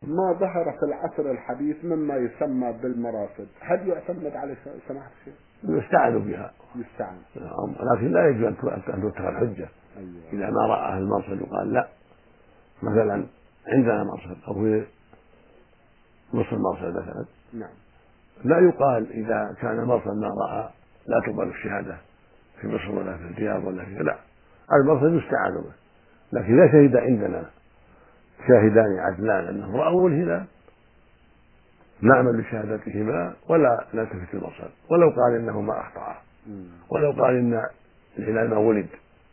ما ظهر في العصر الحديث مما يسمى بالمراصد، هل يعتمد على سماحة الشيخ؟ يستعان بها. يستعان. لكن لا يجب أن تتخذ الحجة. أيوة. إذا ما رأى المرصد وقال لا، مثلا عندنا مرصد أو في نص المرصد مثلا، نعم. لا يقال إذا كان المرصد ما رأى لا تقبل الشهادة في مصر ولا في الرياض ولا في، لا، المرصد يستعان به. لكن إذا شهد عندنا شاهدان عدلان أنهم رأوا الهلال نعمل بشهادتهما ولا نلتفت المرصد، ولو قال إنهما أخطأا، ولو قال إن الهلال ما ولد،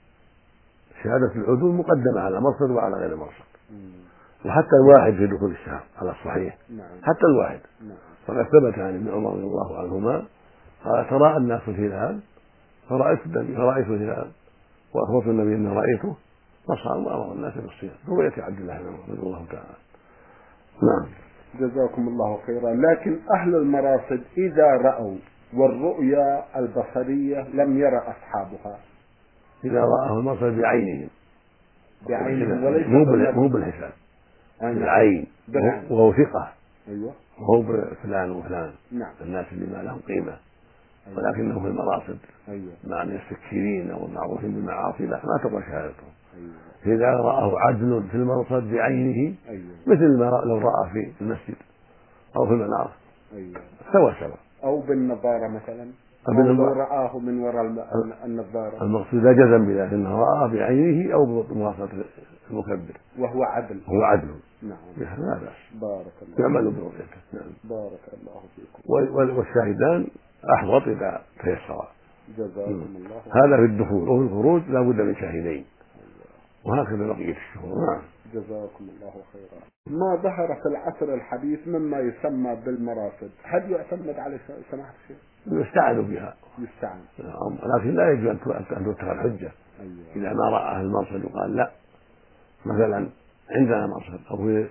شهادة العدول مقدمة على مرصد وعلى غير مرصد. وحتى الواحد في دخول الشهر على الصحيح، نعم. حتى الواحد. نعم. فقد ثبت عن ابن عمر رضي الله عنهما قال تراءى الناس الهلال فرأيت الهلال وأخبرت النبي أني رأيته فصام وأمر الناس بالصيام، رؤية عبد الله بن عمر رضي الله تعالى. نعم. جزاكم الله خيرا. لكن أهل المراصد إذا رأوا والرؤيا البصرية لم يرى أصحابها، إذا رآه المرصد بعينهم، بعينهم وليس مو بالحساب، نعم. بالعين، وهو ثقة، أيوة. وهو فلان وفلان، نعم. الناس اللي ما لهم قيمة، أيوة. ولكنه في المراصد أيوة. مع المستكثرين أو المعروفين بالمعاصي لا، ما تقبل شهادتهم. أيوة. إذا رآه عدل في المرصد بعينه، أيوة. مثل ما لو رأى في المسجد أو في المنار، أيوة. سوا أو بالنظارة مثلا، أو لو رآه من وراء النظارة، المقصود لا جزم بذلك أنه رأى بعينه أو بمواصلة المكبر وهو عدل. هو عدل. نعم. لا بأس، بارك الله. يعمل برؤيته. نعم. بارك الله فيكم. والشاهدان أحوط إذا تيسرا. جزاكم الله. هذا في الدخول، وفي الخروج لا بد من شاهدين، وهكذا بقية الشهور. نعم. جزاكم الله خيرا. ما ظهر في العصر الحديث مما يسمى بالمراصد، هل يعتمد على سماحة الشيخ؟ يستعان بها. يستعان. لكن لا يجب أن تتخذ حجة. أيوة. إذا ما رأى المرصد وقال لا، مثلا عندنا مرصد أو في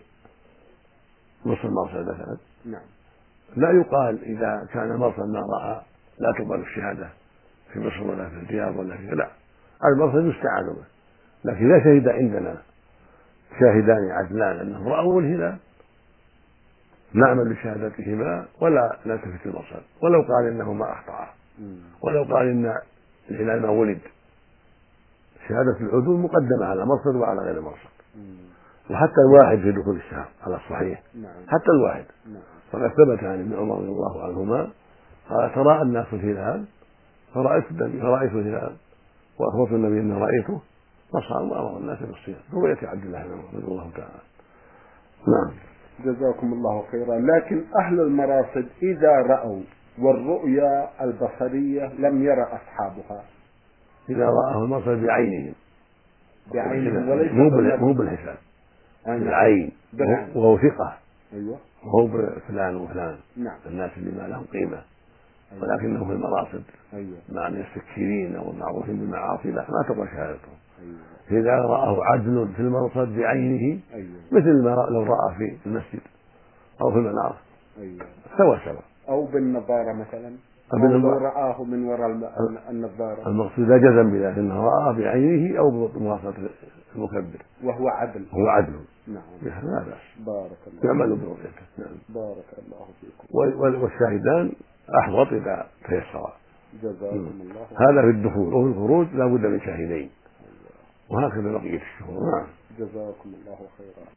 نص المرصد مثلا، نعم. لا يقال إذا كان المرصد ما رأى لا تقبل الشهادة في مصر ولا في الرياض ولا في، لا، المرصد يستعان به. لكن إذا شهد عندنا شاهدان عدلان أنهم رأوا الهلال نعمل بشهادتهما ولا نلتفت المرصد، ولو قال إنهما أخطأا، ولو قال إن الهلال ما ولد، شهادة العدول مقدمة على مرصد وعلى غير مرصد. وحتى الواحد في دخول الشهر على الصحيح، نعم. حتى الواحد. نعم. فقد ثبت عن ابن عمر رضي الله عنهما قال تراءى الناس الهلال فرأيت الهلال وأخبرت النبي أني رأيته فصام وأمر الناس بالصيام، رؤية عبد الله بن عمر رضي الله تعالى. نعم. جزاكم الله خيرا. لكن أهل المراصد إذا رأوا والرؤيا البصرية لم يرى أصحابها، إذا رآه المرصد بعينهم، بعينهم وليس مو بالحساب، بالعين، وهو ثقة. أيوة. وهو فلان وفلان، نعم. الناس اللي ما لهم قيمة، أيوة. ولكنه في المراصد أيوة. مع المستكثرين أو المعروفين بالمعاصي لا، ما تقبل شهادتهم. أيوة. إذا رآه عدل في المرصد بعينه، أيوة. مثل ما لو رأى في المسجد أو في المنار، أيوة. سوا. أو بالنظارة مثلا، أو لو رآه من وراء النظارة، المقصود لا جزم بذلك أنه رأى بعينه أو بمواصلة المكبر وهو عدل. هو عدل. نعم. لا بأس، بارك الله. يعمل برؤيته. نعم. بارك الله فيكم. والشاهدان أحوط إذا تيسرا. جزاكم الله. هذا في الدخول، وفي الخروج لا بد من شاهدين، وهكذا بقية الشهور. نعم. جزاكم الله خيرا.